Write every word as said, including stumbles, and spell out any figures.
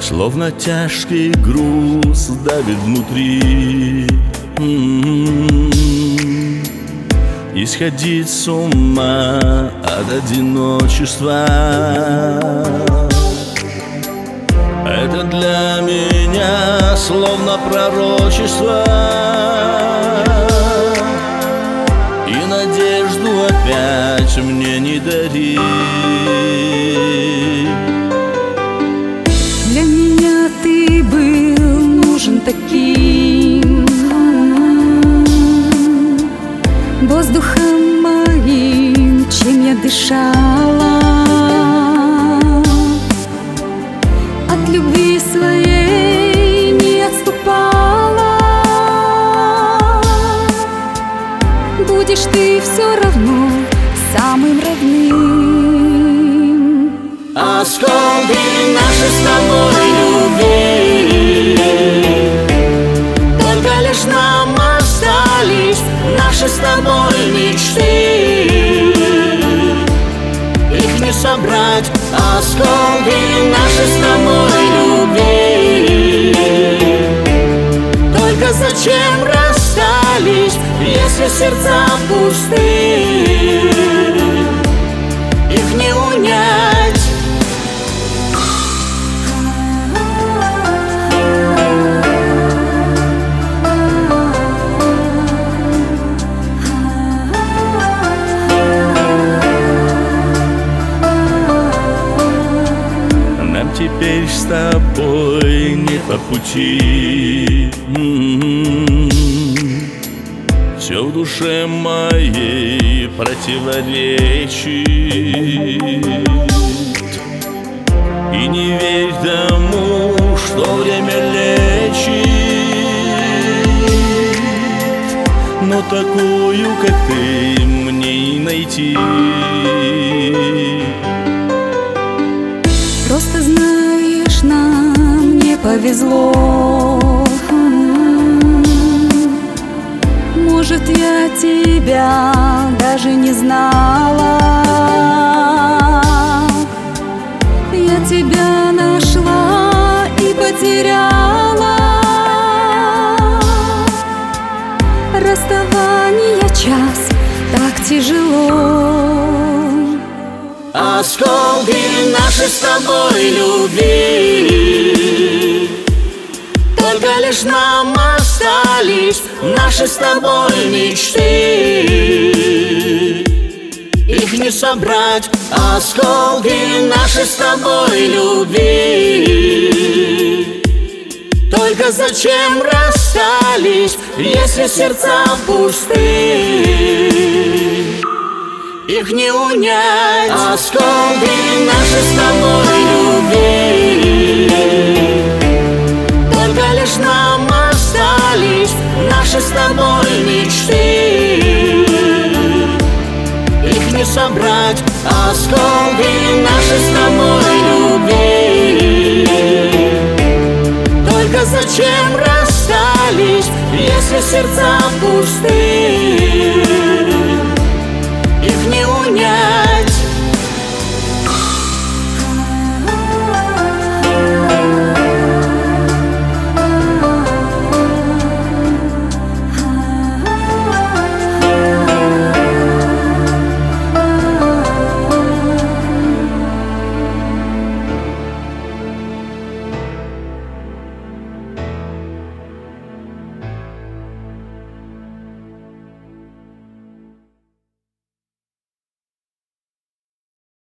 Словно тяжкий груз давит внутри. М-м-м. И сходить с ума от одиночества. Это для меня словно пророчество. И надежду опять мне не дари. Для меня ты был нужен таким воздухом моим, чем я дышала. От любви своей не отступала. Будешь ты все равно самым родным. Осколки наши с тобой любви, только лишь нам остались наши с тобой мечты. Их не собрать. Осколки наши с тобой любви, только зачем расстались, если сердца пусты? Их не унять. Нам теперь с тобой не по пути. М-м-м. Все в душе моей противоречит. И не верь тому, что время лечит. Но такую, как ты, мне и найти. Просто знаешь, нам не повезло. Может, я тебя даже не знала. Я тебя нашла и потеряла. Расставание час, так тяжело. Осколки наши с тобой любви, только лишь нам остались наши с тобой мечты. Их не собрать. Осколки наши с тобой любви, только зачем расстались, если сердца пусты? Их не унять. Осколки наши с тобой любви, только лишь нам остались наши с тобой мечты. Их не собрать. Осколки наши с тобой любви, только зачем расстались, если сердца пусты?